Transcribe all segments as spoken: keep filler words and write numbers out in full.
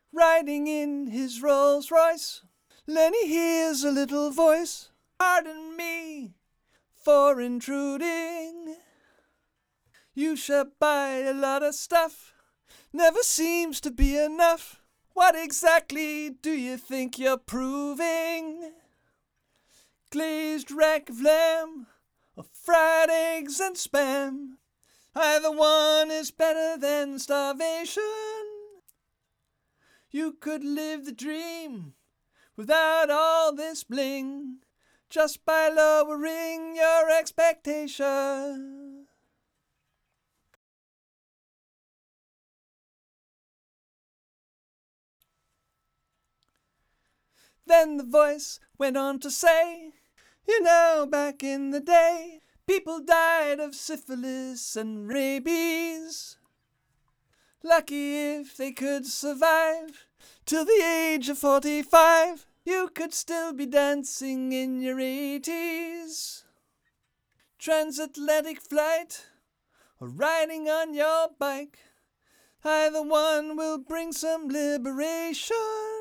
riding in his Rolls Royce. Lenny hears a little voice, pardon me for intruding. You shall buy a lot of stuff, never seems to be enough. What exactly do you think you're proving? Glazed rack of lamb, or fried eggs and spam, either one is better than starvation. You could live the dream without all this bling, just by lowering your expectation. Then the voice went on to say, you know, back in the day, people died of syphilis and rabies. Lucky if they could survive till the age of forty-five. You could still be dancing in your eighties. Transatlantic flight or riding on your bike, either one will bring some liberation.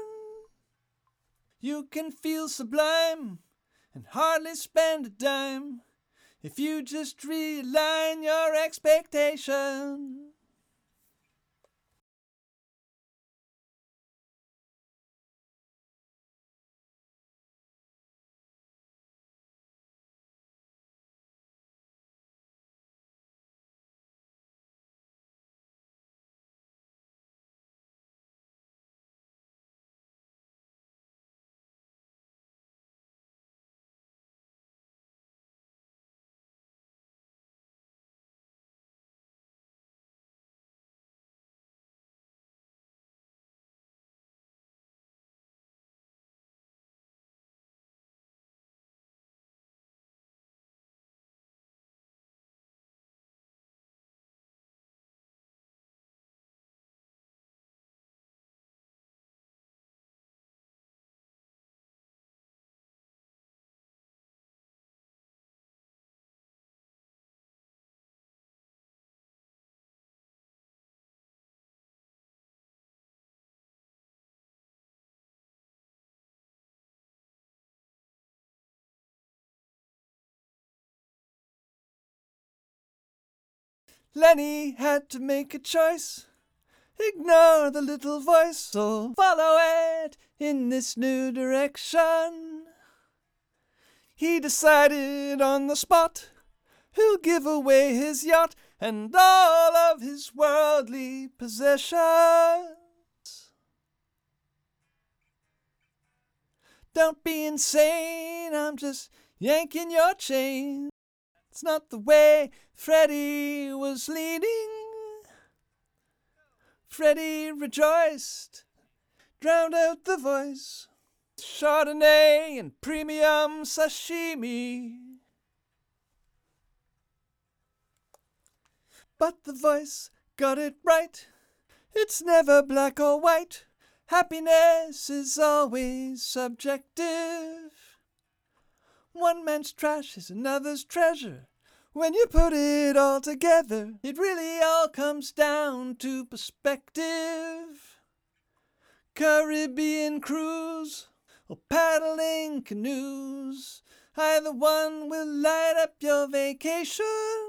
You can feel sublime and hardly spend a dime if you just realign your expectation. Lenny had to make a choice, ignore the little voice or follow it in this new direction. He decided on the spot, he'll give away his yacht and all of his worldly possessions. Don't be insane, I'm just yanking your chain. It's not the way Freddie was leading. Freddie rejoiced, drowned out the voice. Chardonnay and premium sashimi. But the voice got it right. It's never black or white. Happiness is always subjective. One man's trash is another's treasure. When you put it all together, it really all comes down to perspective. Caribbean cruise or paddling canoes, either one will light up your vacation.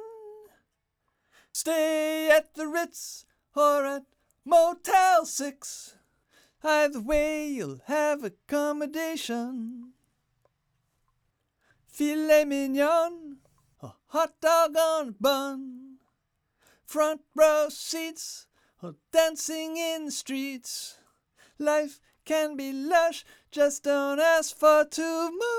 Stay at the Ritz or at Motel six, either way you'll have accommodation. Filet mignon, a hot dog on a bun, front row seats, or dancing in the streets. Life can be lush, just don't ask for too much.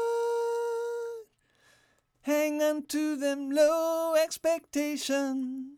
Hang on to them low expectations.